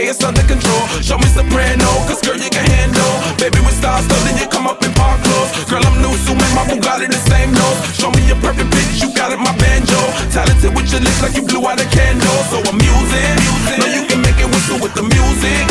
it's under control. Show me soprano, cause girl, you can handle. Baby, with stars, so then you come up in park clothes. Girl, I'm new, so make my Bugatti the same nose. Show me a perfect pitch, you got it, my banjo. Talented with your lips like you blew out a candle. So I'm using, know you can make it whistle with the music.